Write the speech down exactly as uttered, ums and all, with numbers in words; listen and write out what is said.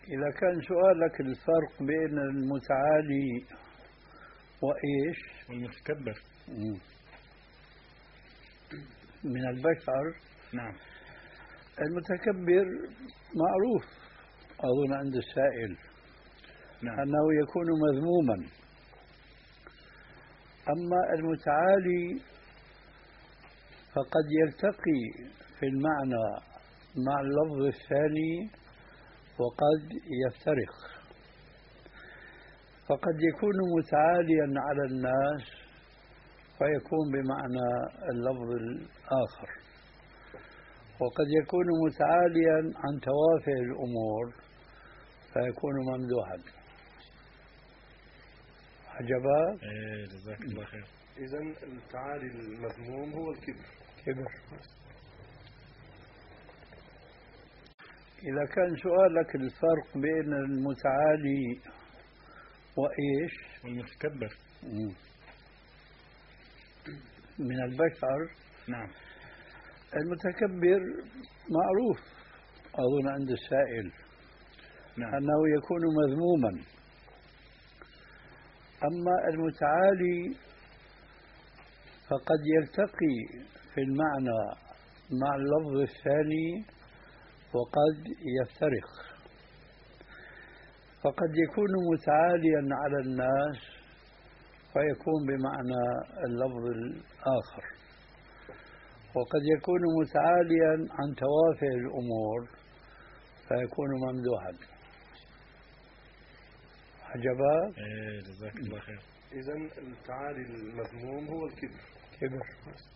إذا كان سؤالك الفرق بين المتعالي وإيش والمتكبر من البشر. نعم. المتكبر معروف أظن عند السائل. نعم. أنه يكون مذموما. أما المتعالي فقد يلتقي في المعنى مع اللفظ الثاني وقد يفترق، فقد يكون متعاليا على الناس فيكون بمعنى اللفظ الآخر، وقد يكون متعاليا عن توافه الأمور فيكون ممدوحا. عجبا؟ ايه جزاك الله خير. إذن التعالي المذموم هو الكبر. كبر. إذا كان سؤالك الفرق بين المتعالي وإيش والمتكبر من البشر. نعم. المتكبر معروف أظن عند السائل. نعم. أنه يكون مذموما. أما المتعالي فقد يلتقي في المعنى مع اللفظ الثاني وقد يفترق، فقد يكون متعاليا على الناس فيكون بمعنى اللفظ الآخر، وقد يكون متعاليا عن توافه الأمور فيكون ممدوحا. عجبا؟ ايه جزاك الله خير. إذن التعالي المذموم هو الكبر. كبر.